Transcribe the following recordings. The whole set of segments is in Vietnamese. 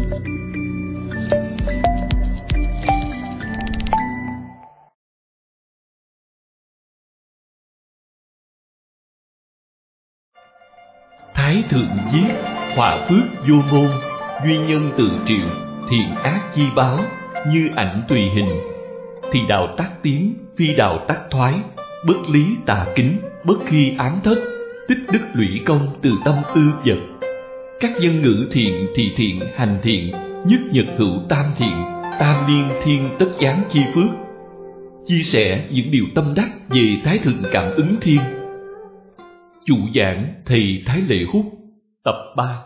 Thái thượng viết: họa phước vô ngôn, duy nhân tự triệu, thiện ác chi báo, như ảnh tùy hình. Thì đạo tắc tiến, phi đạo tắc thoái, bất lý tà kính, bất khi ám thất, tích đức lũy công từ tâm ư vật. Các dân ngữ thiện, thị thiện, hành thiện, nhất nhật hữu tam thiện, tam liên thiên tất giáng chi phước. Chia sẻ những điều tâm đắc về Thái thượng cảm ứng thiên. Chủ giảng thầy Thái Lệ Hút, tập 3.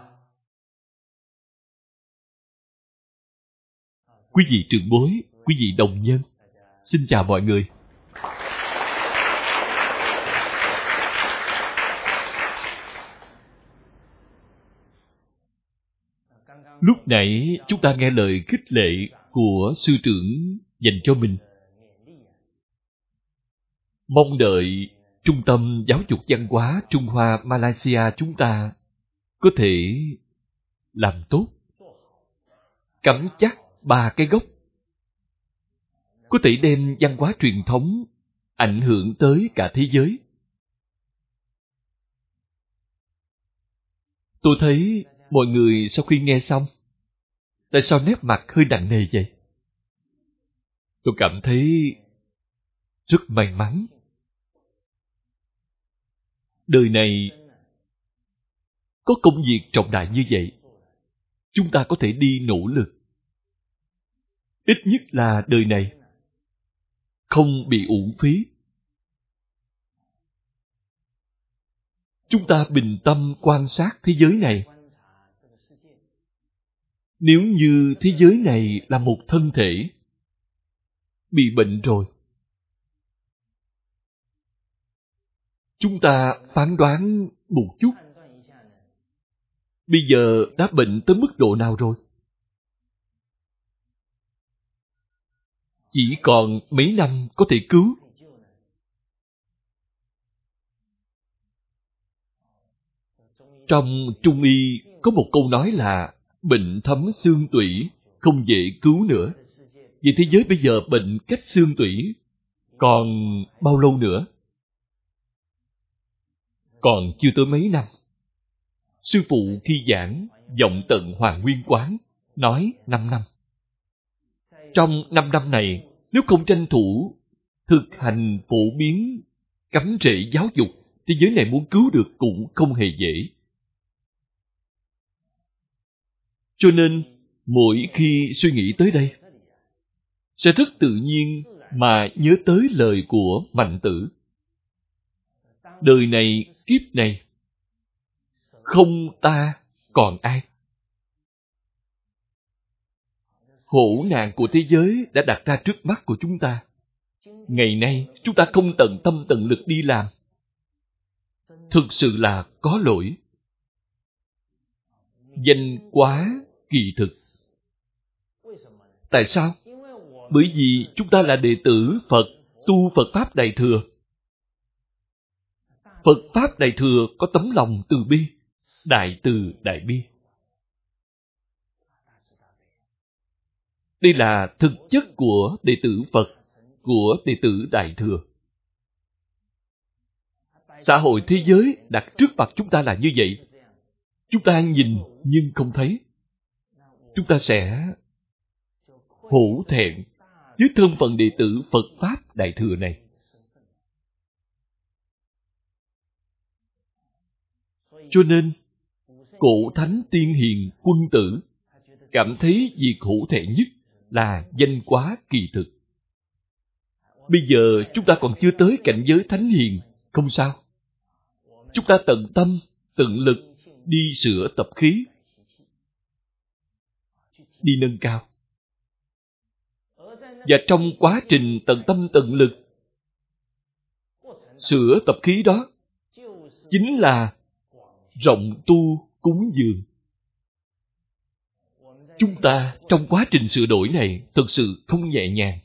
Quý vị trưởng bối, quý vị đồng nhân, xin chào mọi người. Lúc nãy chúng ta nghe lời khích lệ của sư trưởng dành cho mình. Mong đợi Trung tâm Giáo dục Văn hóa Trung Hoa Malaysia chúng ta có thể làm tốt, cắm chắc 3 cái gốc, có thể đem văn hóa truyền thống ảnh hưởng tới cả thế giới. Tôi thấy mọi người sau khi nghe xong, tại sao nét mặt hơi nặng nề vậy? Tôi cảm thấy rất may mắn. Đời này có công việc trọng đại như vậy, chúng ta có thể đi nỗ lực. Ít nhất là đời này không bị uổng phí. Chúng ta bình tâm quan sát thế giới này. Nếu như thế giới này là một thân thể bị bệnh rồi, chúng ta phán đoán một chút, bây giờ đã bệnh tới mức độ nào rồi? Chỉ còn mấy năm có thể cứu. Trong Trung y có một câu nói là bệnh thấm xương tủy, không dễ cứu nữa. Vậy thế giới bây giờ bệnh cách xương tủy còn bao lâu nữa? Còn chưa tới mấy năm. Sư phụ khi giảng vọng tận Hoàng Nguyên Quán nói 5 năm. Trong 5 năm này, nếu không tranh thủ thực hành phổ biến cắm rễ giáo dục, thế giới này muốn cứu được cũng không hề dễ. Cho nên, mỗi khi suy nghĩ tới đây, sẽ rất tự nhiên mà nhớ tới lời của Mạnh Tử. Đời này, kiếp này, không ta còn ai. Khổ nạn của thế giới đã đặt ra trước mắt của chúng ta. Ngày nay, chúng ta không tận tâm tận lực đi làm. Thực sự là có lỗi. Danh quá kỳ thực. Tại sao? Bởi vì chúng ta là đệ tử Phật, tu Phật Pháp Đại Thừa. Phật Pháp Đại Thừa có tấm lòng từ bi, đại từ đại bi. Đây là thực chất của đệ tử Phật, của đệ tử Đại Thừa. Xã hội thế giới đặt trước mặt chúng ta là như vậy. Chúng ta nhìn nhưng không thấy. Chúng ta sẽ hổ thẹn với thân phận đệ tử Phật Pháp Đại Thừa này. Cho nên, cổ thánh tiên hiền quân tử cảm thấy việc hổ thẹn nhất là danh quá kỳ thực. Bây giờ chúng ta còn chưa tới cảnh giới thánh hiền, không sao. Chúng ta tận tâm, tận lực đi sửa tập khí, đi nâng cao. Và trong quá trình tận tâm tận lực sửa tập khí đó, chính là rộng tu cúng dường. Chúng ta trong quá trình sửa đổi này thực sự không nhẹ nhàng.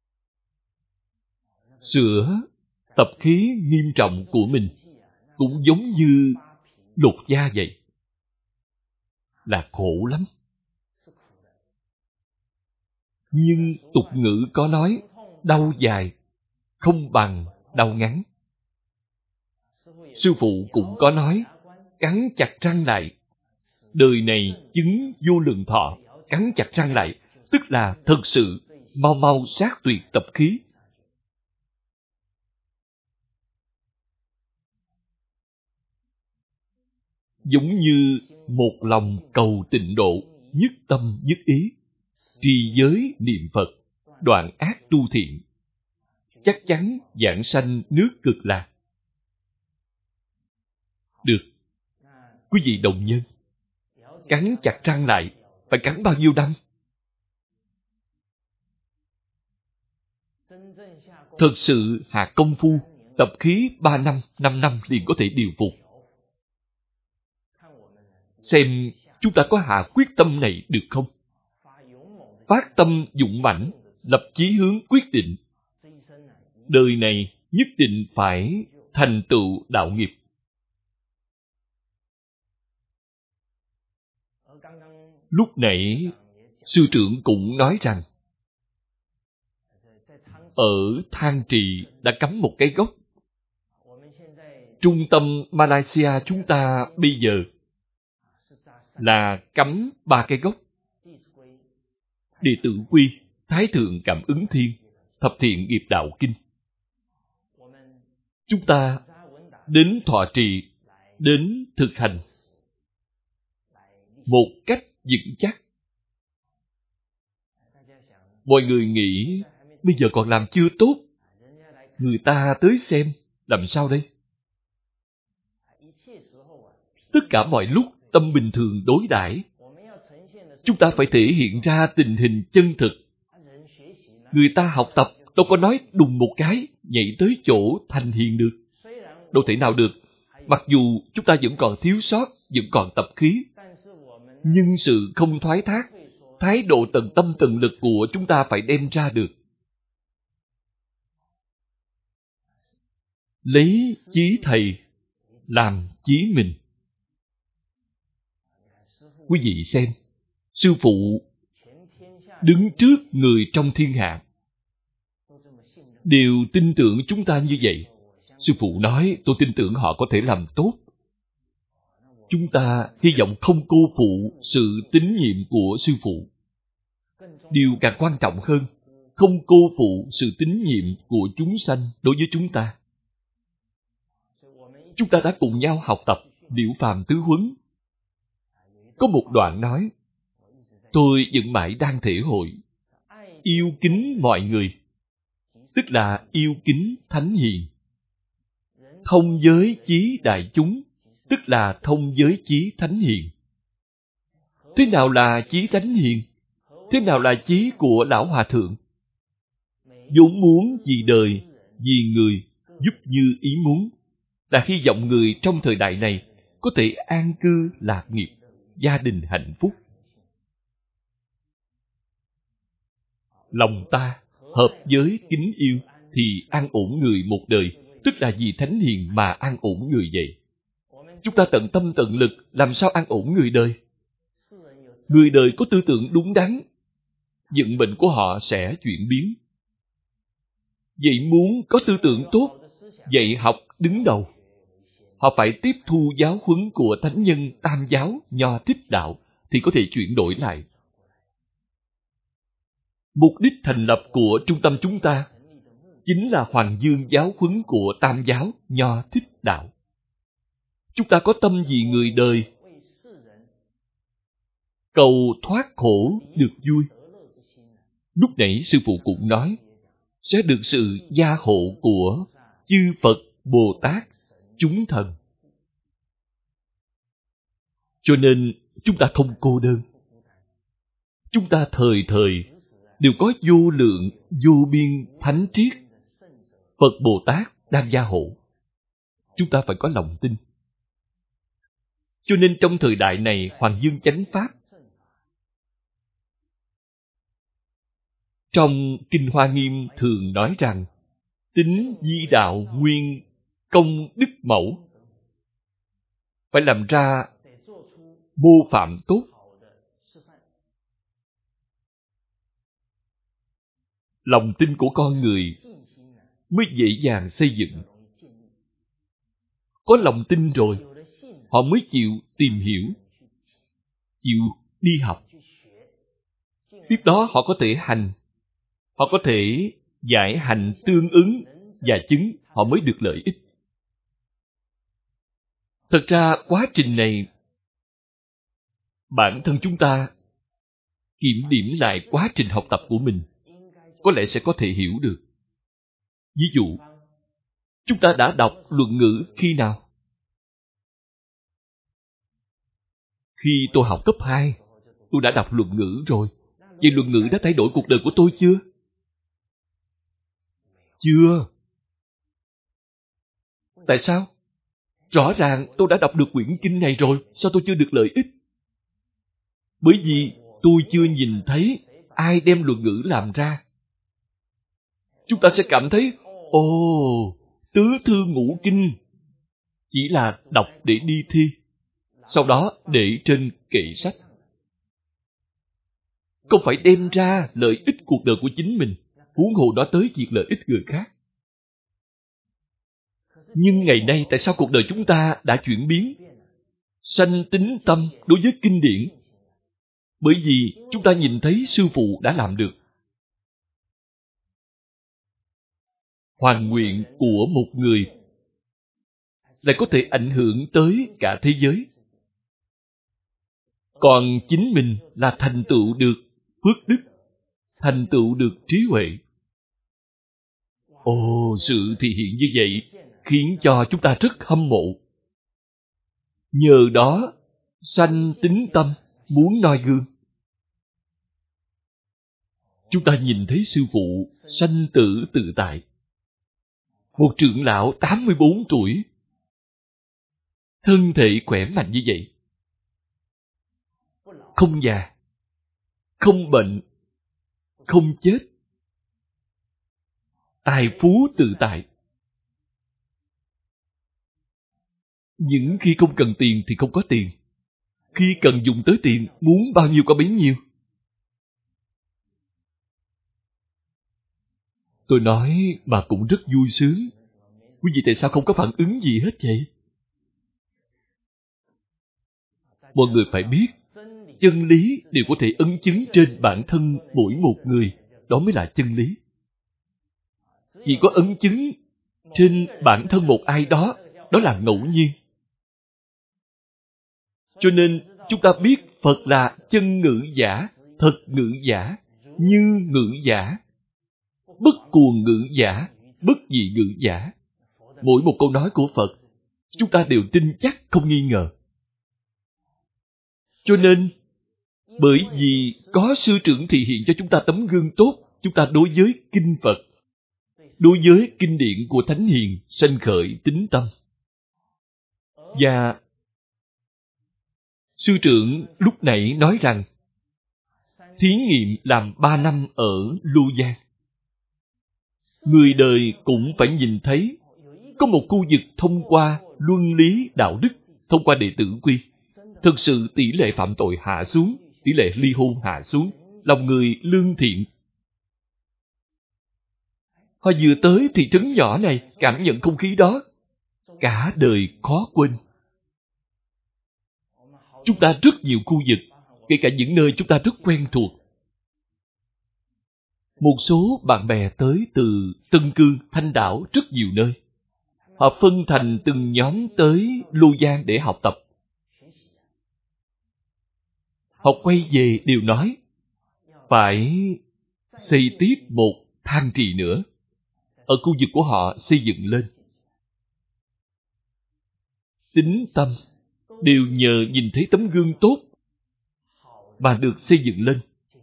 Sửa tập khí nghiêm trọng của mình cũng giống như lột da vậy. Là khổ lắm. Nhưng tục ngữ có nói, đau dài không bằng đau ngắn. Sư phụ cũng có nói, cắn chặt răng lại. Đời này chứng vô lượng thọ, cắn chặt răng lại, tức là thật sự mau mau sát tuyệt tập khí. Giống như một lòng cầu tịnh độ, nhất tâm nhất ý, trì giới niệm Phật, đoạn ác tu thiện, chắc chắn vãng sanh nước Cực Lạc. Được. Quý vị đồng nhân, cắn chặt răng lại, phải cắn bao nhiêu năm? Thật sự hạ công phu, tập khí 3 năm, 5 năm liền có thể điều phục. Xem chúng ta có hạ quyết tâm này được không? Phát tâm dũng mãnh, lập chí hướng quyết định. Đời này nhất định phải thành tựu đạo nghiệp. Lúc nãy, sư trưởng cũng nói rằng, ở Thang Trì đã cắm một cái gốc. Trung tâm Malaysia chúng ta bây giờ là cắm 3 cái gốc. Đệ tử quy, Thái Thượng Cảm Ứng Thiên, Thập Thiện Nghiệp Đạo Kinh. Chúng ta đến thọ trì, đến thực hành một cách vững chắc. Mọi người nghĩ bây giờ còn làm chưa tốt, người ta tới xem, làm sao đây? Tất cả mọi lúc tâm bình thường đối đãi, chúng ta phải thể hiện ra tình hình chân thực. Người ta học tập đâu có nói đùng một cái nhảy tới chỗ thành hiền được, đâu thể nào được. Mặc dù chúng ta vẫn còn thiếu sót, vẫn còn tập khí, nhưng sự không thoái thác, thái độ tận tâm tận lực của chúng ta phải đem ra được. Lấy chí thầy làm chí mình. Quý vị xem, sư phụ đứng trước người trong thiên hạ đều tin tưởng chúng ta như vậy. Sư phụ nói, tôi tin tưởng họ có thể làm tốt. Chúng ta hy vọng không cô phụ sự tín nhiệm của sư phụ. Điều càng quan trọng hơn, không cô phụ sự tín nhiệm của chúng sanh đối với chúng ta. Chúng ta đã cùng nhau học tập Liễu Phàm Tứ Huấn. Có một đoạn nói, tôi vẫn mãi đang thể hội, yêu kính mọi người, tức là yêu kính thánh hiền. Thông giới chí đại chúng, tức là thông giới chí thánh hiền. Thế nào là chí thánh hiền? Thế nào là chí của Lão Hòa Thượng? vốn muốn vì đời, vì người, giúp như ý muốn, là hy vọng người trong thời đại này có thể an cư lạc nghiệp, gia đình hạnh phúc. Lòng ta hợp với kính yêu thì an ổn người một đời, tức là vì thánh hiền mà an ổn người vậy. Chúng ta tận tâm tận lực làm sao an ổn người đời? Người đời có tư tưởng đúng đắn, vận mệnh của họ sẽ chuyển biến. Vậy muốn có tư tưởng tốt, dạy học đứng đầu, họ phải tiếp thu giáo huấn của thánh nhân Tam giáo Nho Thích đạo thì có thể chuyển đổi lại. Mục đích thành lập của trung tâm chúng ta chính là Hoàng Dương giáo huấn của Tam giáo Nho Thích đạo. Chúng ta có tâm vì người đời, cầu thoát khổ được vui. Lúc nãy sư phụ cũng nói, sẽ được sự gia hộ của chư Phật, Bồ Tát, chúng thần. Cho nên chúng ta không cô đơn. Chúng ta thời thời đều có vô lượng, vô biên thánh triết, Phật Bồ Tát đang gia hộ. Chúng ta phải có lòng tin. Cho nên trong thời đại này, Hoàng Dương chánh pháp, trong Kinh Hoa Nghiêm thường nói rằng, tín di đạo nguyên công đức mẫu, phải làm ra mô phạm tốt. lòng tin của con người mới dễ dàng xây dựng. Có lòng tin rồi, họ mới chịu tìm hiểu, chịu đi học. Tiếp đó họ có thể hành, họ có thể giải hành tương ứng và chứng, họ mới được lợi ích. Thật ra quá trình này, bản thân chúng ta kiểm điểm lại quá trình học tập của mình, có lẽ sẽ có thể hiểu được. Ví dụ, chúng ta đã đọc luận ngữ khi nào? Khi tôi học cấp 2, tôi đã đọc luận ngữ rồi. Vậy luận ngữ đã thay đổi cuộc đời của tôi chưa? Chưa. Tại sao? Rõ ràng tôi đã đọc được quyển kinh này rồi, sao tôi chưa được lợi ích? Bởi vì tôi chưa nhìn thấy ai đem luận ngữ làm ra. Chúng ta sẽ cảm thấy, tứ thư ngũ kinh chỉ là đọc để đi thi, sau đó để trên kệ sách. Không phải đem ra lợi ích cuộc đời của chính mình, huống hồ nói tới việc lợi ích người khác. Nhưng ngày nay tại sao cuộc đời chúng ta đã chuyển biến? Sanh tín tâm đối với kinh điển. Bởi vì chúng ta nhìn thấy sư phụ đã làm được. Hoàn nguyện của một người lại có thể ảnh hưởng tới cả thế giới. Còn chính mình là thành tựu được phước đức, thành tựu được trí huệ. Sự thị hiện như vậy khiến cho chúng ta rất hâm mộ. Nhờ đó, sanh tín tâm, muốn noi gương. Chúng ta nhìn thấy sư phụ sanh tử tự tại. Một trưởng lão 84 tuổi, thân thể khỏe mạnh như vậy. Không già, không bệnh, không chết. Tài phú tự tại. Những khi không cần tiền thì không có tiền. Khi cần dùng tới tiền, muốn bao nhiêu có bấy nhiêu. Tôi nói mà cũng rất vui sướng. Quý vị tại sao không có phản ứng gì hết vậy? Mọi người phải biết, chân lý đều có thể ấn chứng trên bản thân mỗi một người. Đó mới là chân lý. Chỉ có ấn chứng trên bản thân một ai đó, đó là ngẫu nhiên. Cho nên chúng ta biết Phật là chân ngữ giả, thật ngữ giả, như ngữ giả, bất cuồng ngữ giả, bất dị ngữ giả. Mỗi một câu nói của Phật, chúng ta đều tin chắc không nghi ngờ. Cho nên, bởi vì có sư trưởng thị hiện cho chúng ta tấm gương tốt, chúng ta đối với kinh Phật, đối với kinh điển của Thánh Hiền sanh khởi tín tâm. Và sư trưởng lúc nãy nói rằng thí nghiệm làm 3 năm ở Lưu Giang. Người đời cũng phải nhìn thấy có một khu vực thông qua luân lý đạo đức, thông qua đệ tử quy. Thực sự tỷ lệ phạm tội hạ xuống, tỷ lệ ly hôn hạ xuống, lòng người lương thiện. Họ vừa tới thị trấn nhỏ này, cảm nhận không khí đó, cả đời khó quên. Chúng ta rất nhiều khu vực, kể cả những nơi chúng ta rất quen thuộc. Một số bạn bè tới từ Tân Cương, Thanh Đảo, rất nhiều nơi. Họ phân thành từng nhóm tới Lưu Giang để học tập. Họ quay về đều nói, phải xây tiếp một thang trì nữa. Ở khu vực của họ xây dựng lên. Tín tâm đều nhờ nhìn thấy tấm gương tốt mà được xây dựng lên.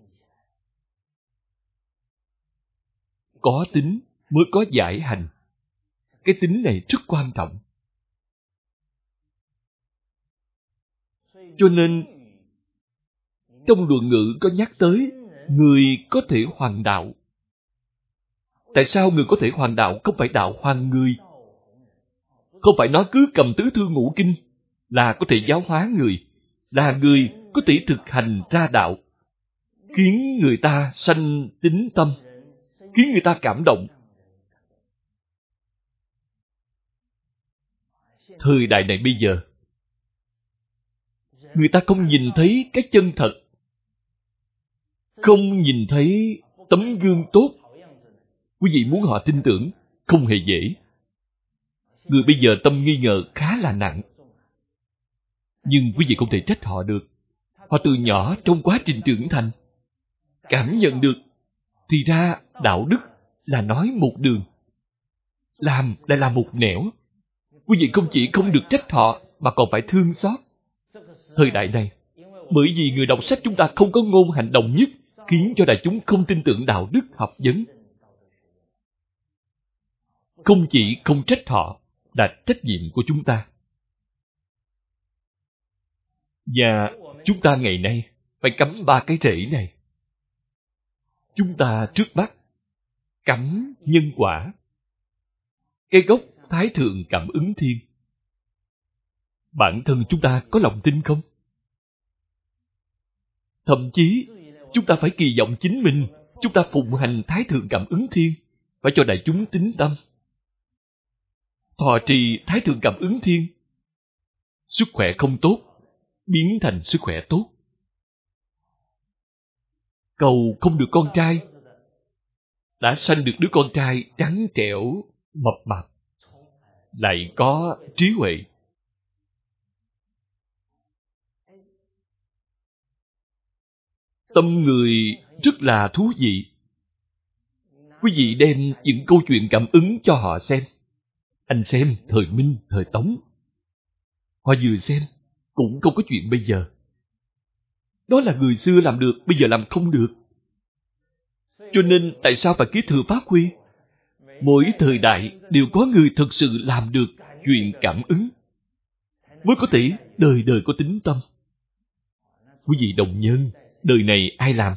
Có tín mới có giải hành. Cái tín này rất quan trọng. Cho nên, trong luận ngữ có nhắc tới người có thể hoàn đạo. Tại sao người có thể hoàn đạo không phải đạo hoàn người? Không phải nói cứ cầm tứ thư ngũ kinh là có thể giáo hóa người, là người có thể thực hành ra đạo, khiến người ta sanh tín tâm, khiến người ta cảm động. Thời đại này bây giờ, người ta không nhìn thấy cái chân thật, không nhìn thấy tấm gương tốt. Quý vị muốn họ tin tưởng không hề dễ. Người bây giờ tâm nghi ngờ khá là nặng. Nhưng quý vị không thể trách họ được. Họ từ nhỏ trong quá trình trưởng thành cảm nhận được, thì ra đạo đức là nói một đường, làm lại là một nẻo. Quý vị không chỉ không được trách họ, mà còn phải thương xót. Thời đại này, bởi vì người đọc sách chúng ta không có ngôn hành đồng nhất, khiến cho đại chúng không tin tưởng đạo đức học vấn. Không chỉ không trách họ, là trách nhiệm của chúng ta. Và chúng ta ngày nay phải cắm 3 cái rễ này. Chúng ta trước mắt cắm nhân quả, cái gốc Thái Thượng Cảm Ứng Thiên. Bản thân chúng ta có lòng tin không? Thậm chí chúng ta phải kỳ vọng chính mình, chúng ta phụng hành Thái Thượng Cảm Ứng Thiên, phải cho đại chúng tín tâm. Thọ trì Thái Thượng Cảm Ứng Thiên, sức khỏe không tốt biến thành sức khỏe tốt. Cầu không được con trai, đã sanh được đứa con trai trắng trẻo, mập mạp, lại có trí huệ. Tâm người rất là thú vị. Quý vị đem những câu chuyện cảm ứng cho họ xem. Anh xem thời Minh, thời Tống, họ vừa xem cũng không có chuyện bây giờ. Đó là người xưa làm được, bây giờ làm không được. Cho nên tại sao phải kế thừa phát huy? Mỗi thời đại đều có người thực sự làm được chuyện cảm ứng, mới có thể đời đời có tín tâm. Quý vị đồng nhân, đời này ai làm?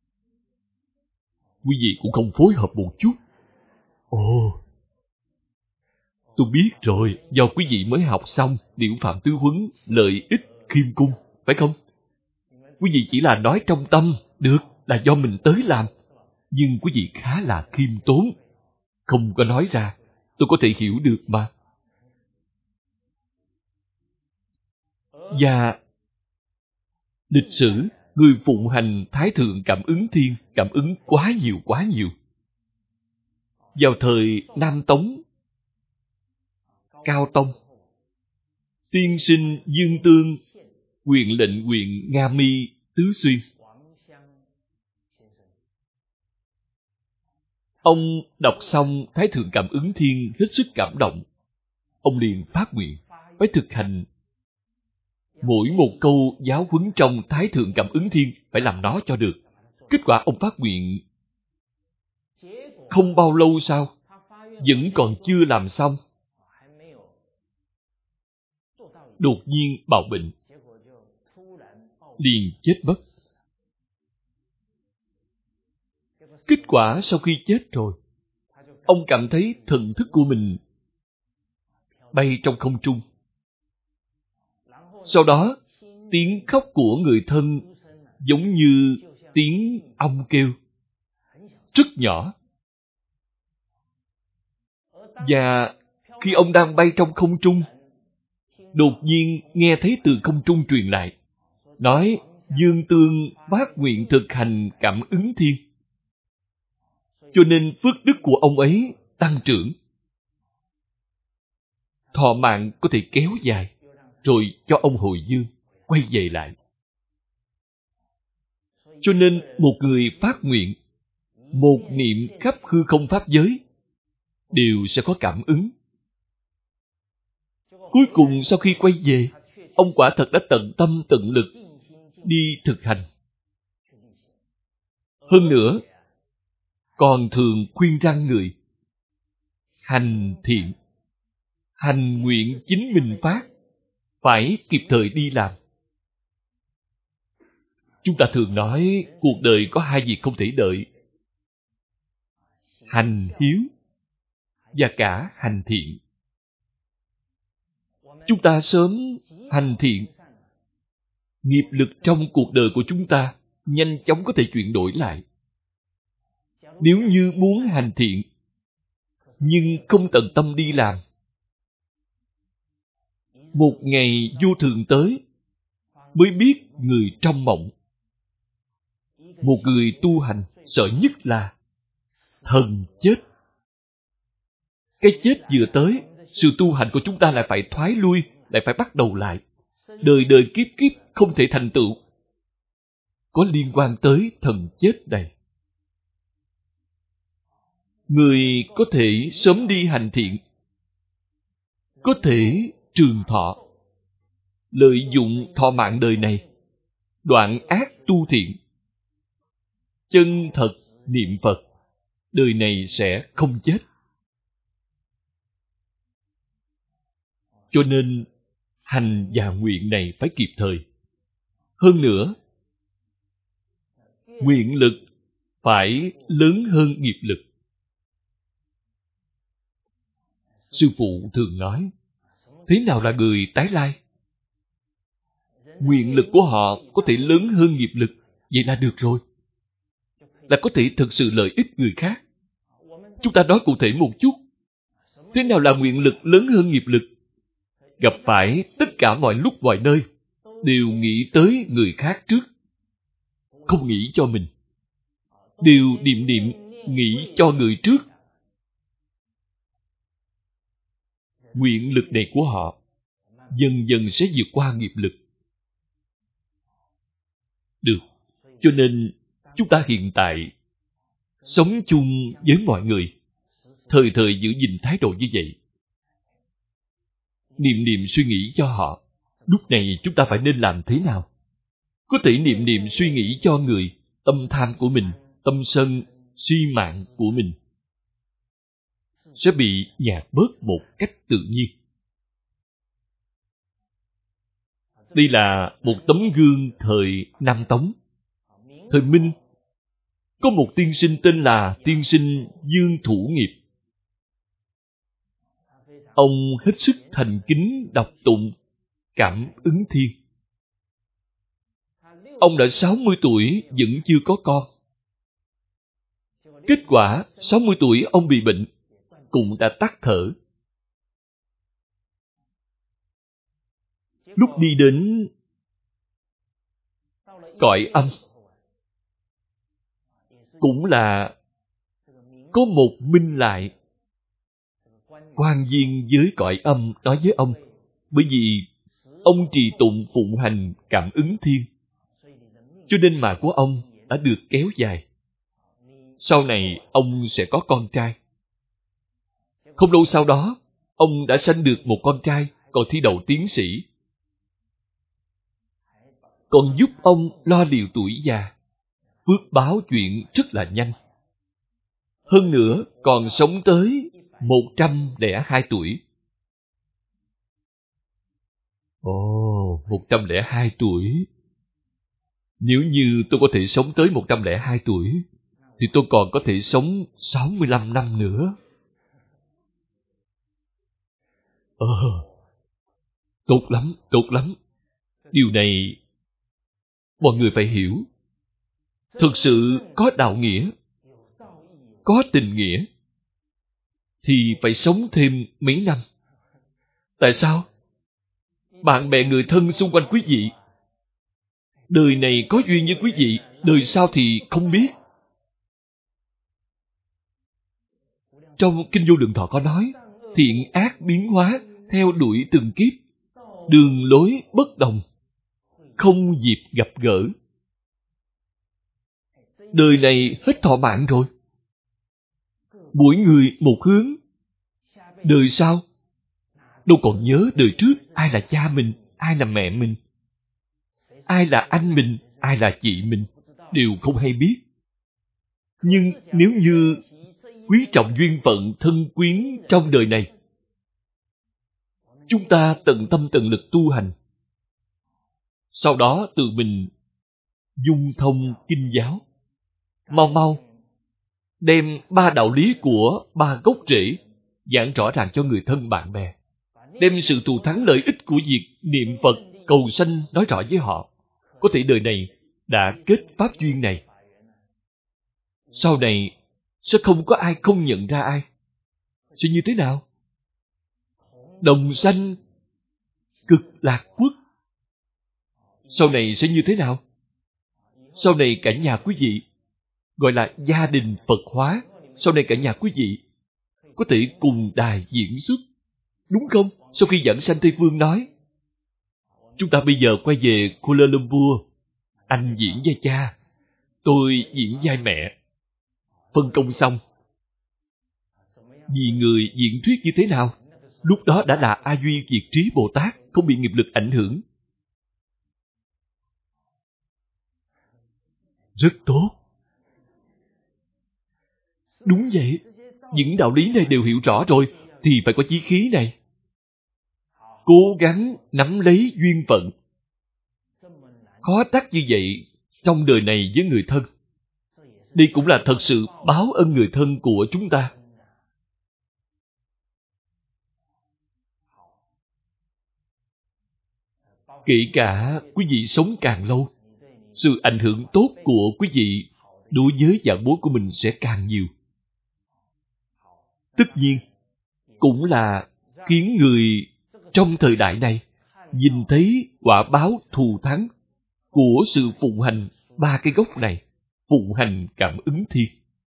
Quý vị cũng không phối hợp một chút. Ồ, tôi biết rồi, do quý vị mới học xong Điển Phạm Tứ Huấn, lợi ích khiêm cung, phải không? Quý vị chỉ là nói trong tâm, được, là do mình tới làm. Nhưng quý vị khá là khiêm tốn, không có nói ra, tôi có thể hiểu được mà. Và lịch sử, người phụng hành Thái Thượng Cảm Ứng Thiên, cảm ứng quá nhiều quá nhiều. Vào thời Nam Tống, Cao Tông, tiên sinh Dương Tương, huyện lệnh huyện Nga Mi, Tứ Xuyên. Ông đọc xong Thái Thượng Cảm Ứng Thiên hết sức cảm động. Ông liền phát nguyện phải thực hành mỗi một câu giáo huấn trong Thái Thượng Cảm Ứng Thiên, phải làm nó cho được. Kết quả ông phát nguyện không bao lâu sau, vẫn còn chưa làm xong, đột nhiên bạo bệnh, liền chết mất. Kết quả sau khi chết rồi, ông cảm thấy thần thức của mình bay trong không trung. Sau đó, tiếng khóc của người thân giống như tiếng ong kêu, rất nhỏ. Và khi ông đang bay trong không trung, đột nhiên nghe thấy từ không trung truyền lại, nói Dương Tương phát nguyện thực hành Cảm Ứng Thiên. Cho nên phước đức của ông ấy tăng trưởng, thọ mạng có thể kéo dài, rồi cho ông hồi dương, quay về lại. Cho nên một người phát nguyện, một niệm khắp hư không pháp giới, đều sẽ có cảm ứng. Cuối cùng sau khi quay về, ông quả thật đã tận tâm tận lực đi thực hành. Hơn nữa, còn thường khuyên răn người hành thiện, hành nguyện chính mình phát, phải kịp thời đi làm. Chúng ta thường nói cuộc đời có 2 việc không thể đợi: hành hiếu và cả hành thiện. Chúng ta sớm hành thiện, nghiệp lực trong cuộc đời của chúng ta nhanh chóng có thể chuyển đổi lại. Nếu như muốn hành thiện, nhưng không tận tâm đi làm, một ngày vô thường tới, mới biết người trong mộng. Một người tu hành sợ nhất là thần chết. Cái chết vừa tới, sự tu hành của chúng ta lại phải thoái lui, lại phải bắt đầu lại. Đời đời kiếp kiếp không thể thành tựu. Có liên quan tới thần chết này. Người có thể sớm đi hành thiện, có thể trường thọ, lợi dụng thọ mạng đời này, đoạn ác tu thiện, chân thật niệm Phật, đời này sẽ không chết. Cho nên, hành và nguyện này phải kịp thời. Hơn nữa, nguyện lực phải lớn hơn nghiệp lực. Sư phụ thường nói, thế nào là người tái lai? Nguyện lực của họ có thể lớn hơn nghiệp lực, vậy là được rồi. Là có thể thực sự lợi ích người khác. Chúng ta nói cụ thể một chút. Thế nào là nguyện lực lớn hơn nghiệp lực? Gặp phải tất cả mọi lúc mọi nơi, đều nghĩ tới người khác trước. Không nghĩ cho mình. Đều niệm niệm nghĩ cho người trước. Nguyện lực này của họ dần dần sẽ vượt qua nghiệp lực. Được. Cho nên chúng ta hiện tại sống chung với mọi người, thời thời giữ gìn thái độ như vậy. Niệm niệm suy nghĩ cho họ. Lúc này chúng ta phải nên làm thế nào? Có thể niệm niệm suy nghĩ cho người, tâm tham của mình, tâm sân, si mạng của mình sẽ bị nhạt bớt một cách tự nhiên. Đây là một tấm gương thời Nam Tống. Thời Minh, có một tiên sinh tên là tiên sinh Dương Thủ Nghiệp. Ông hết sức thành kính đọc tụng Cảm Ứng Thiên. Ông đã 60 tuổi vẫn chưa có con. Kết quả 60 tuổi ông bị bệnh, cũng đã tắt thở. Lúc đi đến cõi âm, cũng là có một minh lại quan viên với cõi âm nói với ông, bởi vì ông trì tụng phụng hành Cảm Ứng Thiên, cho nên mạng của ông đã được kéo dài. Sau này ông sẽ có con trai. Không lâu sau đó, ông đã sanh được một con trai, còn thi đậu tiến sĩ, còn giúp ông lo liệu tuổi già. Phước báo chuyện rất là nhanh. Hơn nữa, còn sống tới 102 tuổi. Ồ, 102 tuổi. Nếu như tôi có thể sống tới 102 tuổi, thì tôi còn có thể sống 65 năm nữa. Tốt lắm, tốt lắm. Điều này mọi người phải hiểu. Thực sự có đạo nghĩa, có tình nghĩa, thì phải sống thêm mấy năm. Tại sao? Bạn bè người thân xung quanh quý vị, đời này có duyên với quý vị, đời sau thì không biết. Trong Kinh Vô Lượng Thọ có nói, thiện ác biến hóa theo đuổi từng kiếp, đường lối bất đồng, không dịp gặp gỡ. Đời này hết thọ mạng rồi, mỗi người một hướng. Đời sau đâu còn nhớ đời trước ai là cha mình, ai là mẹ mình, ai là anh mình, ai là chị mình, đều không hay biết. Nhưng nếu như quý trọng duyên phận thân quyến trong đời này, chúng ta tận tâm tận lực tu hành, sau đó tự mình dung thông kinh giáo, mau mau đem 3 đạo lý của 3 gốc rễ giảng rõ ràng cho người thân bạn bè, đem sự thù thắng lợi ích của việc niệm Phật cầu sanh nói rõ với họ. Có thể đời này đã kết pháp duyên này, sau này Sẽ không có ai không nhận ra ai. Sẽ như thế nào? Đồng sanh cực lạc quốc. Sau này sẽ như thế nào? Sau này cả nhà quý vị gọi là gia đình Phật hóa. Sau này cả nhà quý vị có thể cùng đài diễn xuất. Đúng không? Sau khi giảng sanh Tây Phương nói, chúng ta bây giờ quay về Kuala Lumpur. Anh diễn vai cha, tôi diễn vai mẹ. Phân công xong. Vì người diễn thuyết như thế nào? Lúc đó đã là A Duy Kiệt Trí Bồ Tát, không bị nghiệp lực ảnh hưởng. Rất tốt. Đúng vậy. Những đạo lý này đều hiểu rõ rồi, thì phải có chí khí này. Cố gắng nắm lấy duyên phận. Khó tắc như vậy trong đời này với người thân. Đây cũng là thật sự báo ân người thân của chúng ta. Kể cả quý vị sống càng lâu, sự ảnh hưởng tốt của quý vị đối với vạn bối của mình sẽ càng nhiều. Tất nhiên, cũng là khiến người trong thời đại này nhìn thấy quả báo thù thắng của sự phụng hành ba cái gốc này, phụng hành cảm ứng thiên.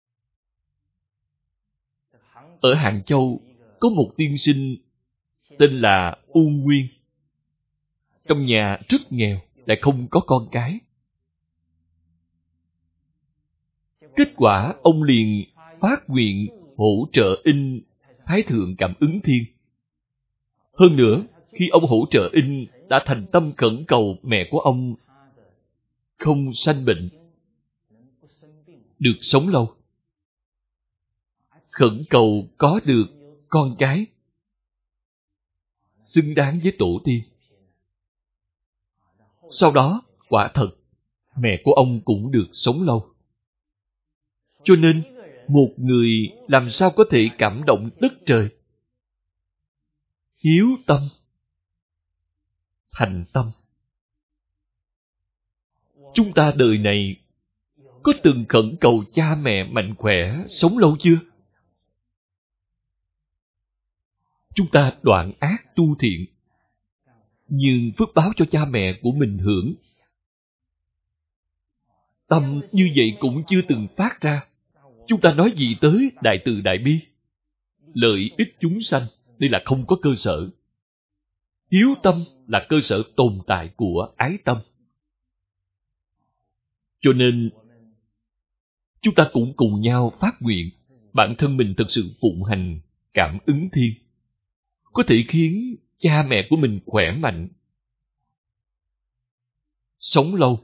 Ở Hàng Châu có một tiên sinh tên là U Nguyên. Trong nhà rất nghèo, lại không có con cái. Kết quả ông liền phát nguyện hỗ trợ in Thái Thượng Cảm Ứng Thiên. Hơn nữa, khi ông hỗ trợ in, đã thành tâm khẩn cầu mẹ của ông không sanh bệnh, được sống lâu. Khẩn cầu có được con cái xứng đáng với tổ tiên. Sau đó, quả thật, mẹ của ông cũng được sống lâu. Cho nên, một người làm sao có thể cảm động đất trời? Hiếu tâm, thành tâm. Chúng ta đời này có từng khẩn cầu cha mẹ mạnh khỏe, sống lâu chưa? Chúng ta đoạn ác tu thiện, nhưng phước báo cho cha mẹ của mình hưởng. Tâm như vậy cũng chưa từng phát ra. Chúng ta nói gì tới đại từ đại bi? Lợi ích chúng sanh, đây là không có cơ sở. Hiếu tâm là cơ sở tồn tại của ái tâm. Cho nên, chúng ta cũng cùng nhau phát nguyện, bản thân mình thực sự phụng hành cảm ứng thiên, có thể khiến cha mẹ của mình khỏe mạnh, sống lâu.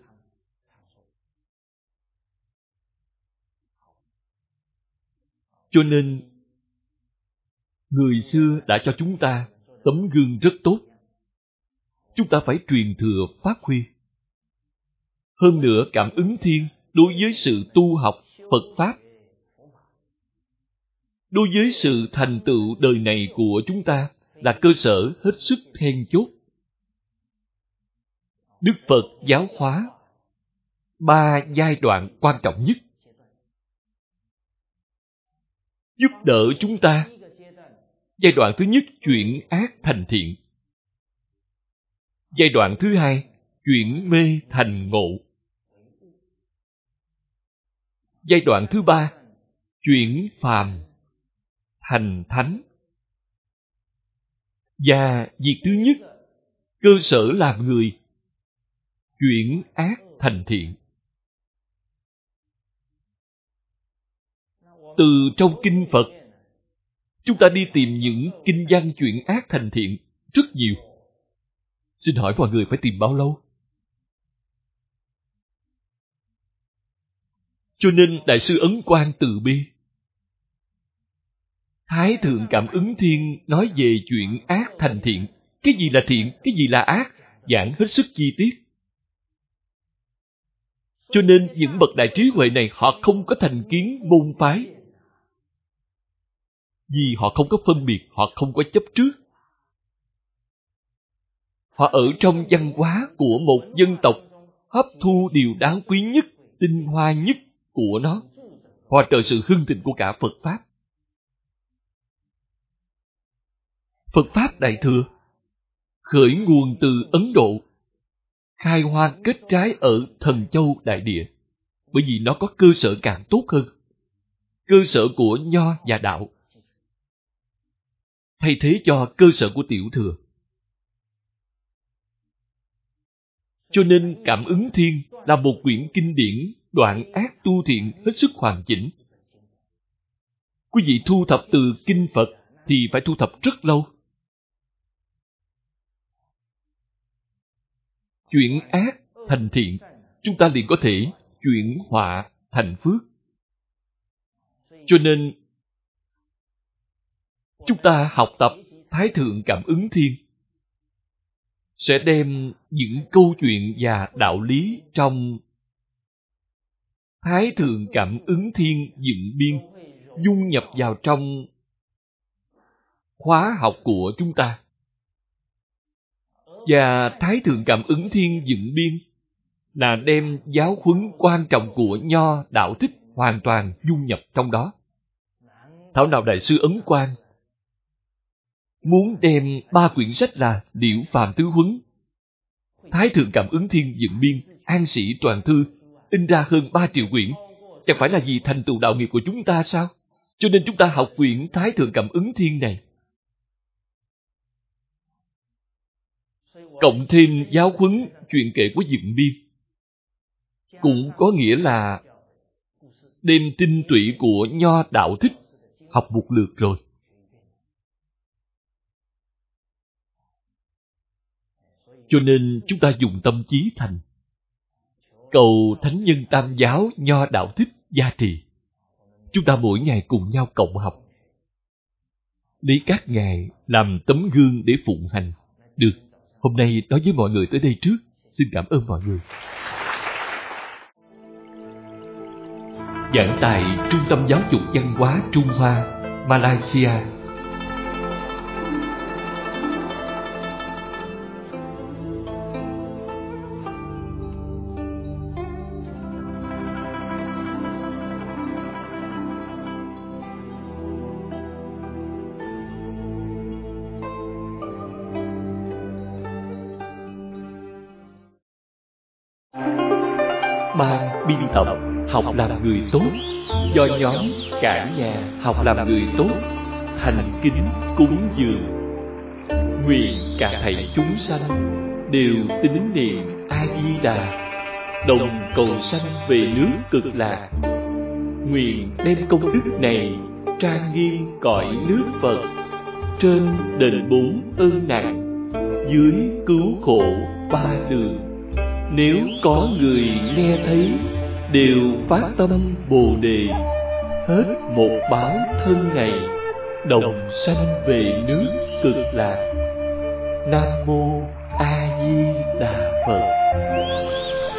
Cho nên, người xưa đã cho chúng ta tấm gương rất tốt. Chúng ta phải truyền thừa phát huy. Hơn nữa, cảm ứng thiên đối với sự tu học Phật Pháp, đối với sự thành tựu đời này của chúng ta là cơ sở hết sức then chốt. Đức Phật giáo hóa 3 giai đoạn quan trọng nhất, giúp đỡ chúng ta. Giai đoạn thứ nhất, chuyển ác thành thiện. Giai đoạn thứ hai, chuyển mê thành ngộ. Giai đoạn thứ ba, chuyển phàm thành thánh. Và việc thứ nhất, cơ sở làm người, chuyển ác thành thiện. Từ trong kinh Phật, chúng ta đi tìm những kinh văn chuyển ác thành thiện rất nhiều. Xin hỏi mọi người phải tìm bao lâu? Cho nên Đại sư Ấn Quang từ bi, Thái Thượng Cảm Ứng Thiên nói về chuyển ác thành thiện. Cái gì là thiện, cái gì là ác, giảng hết sức chi tiết. Cho nên những bậc đại trí huệ này họ không có thành kiến môn phái. Vì họ không có phân biệt, họ không có chấp trước. Họ ở trong văn hóa của một dân tộc, hấp thu điều đáng quý nhất, tinh hoa nhất của nó, hòa trợ sự hưng thịnh của cả Phật Pháp. Phật Pháp Đại Thừa khởi nguồn từ Ấn Độ, khai hoa kết trái ở Thần Châu Đại Địa, bởi vì nó có cơ sở càng tốt hơn. Cơ sở của Nho và Đạo thay thế cho cơ sở của Tiểu Thừa. Cho nên Cảm Ứng Thiên là một quyển kinh điển đoạn ác tu thiện hết sức hoàn chỉnh. Quý vị thu thập từ kinh Phật thì phải thu thập rất lâu. Chuyển ác thành thiện, chúng ta liền có thể chuyển họa thành phước. Cho nên chúng ta học tập Thái Thượng Cảm Ứng Thiên sẽ đem những câu chuyện và đạo lý trong Thái Thượng Cảm Ứng Thiên Dựng Biên dung nhập vào trong khóa học của chúng ta. Và Thái Thượng Cảm Ứng Thiên Dựng Biên là đem giáo huấn quan trọng của Nho Đạo Thích hoàn toàn dung nhập trong đó. Thảo nào Đại sư Ấn Quang muốn đem 3 quyển sách là Liễu Phàm Tứ Huấn, Thái Thượng Cảm Ứng Thiên Dựng Biên, An Sĩ Toàn Thư in ra hơn 3 triệu quyển, chẳng phải là vì thành tựu đạo nghiệp của chúng ta sao? Cho nên chúng ta học quyển Thái Thượng Cảm Ứng Thiên này. Cộng thêm giáo huấn chuyện kể của Dựng Biên, cũng có nghĩa là đem tinh túy của Nho Đạo Thích học một lượt rồi. Cho nên chúng ta dùng tâm trí thành, cầu Thánh Nhân Tam Giáo Nho Đạo Thích gia trì. Chúng ta mỗi ngày cùng nhau cộng học, lấy các ngài làm tấm gương để phụng hành. Được, hôm nay nói với mọi người tới đây trước. Xin cảm ơn mọi người. Giảng tại Trung tâm Giáo dục Văn hóa Trung Hoa, Malaysia. Ban biên tập Học làm người tốt do nhóm Cả Nhà Học làm người tốt thành kính cúng dường. Nguyện cả thảy chúng sanh đều tín niệm A Di Đà, đồng cầu sanh về nước Cực Lạc. Nguyện đem công đức này trang nghiêm cõi nước Phật, trên đền 4 ơn nặng, dưới cứu khổ 3 đường. Nếu có người nghe thấy đều phát tâm Bồ Đề, hết một báo thân này, đồng sanh về nước Cực Lạc. Nam mô A Di Đà Phật.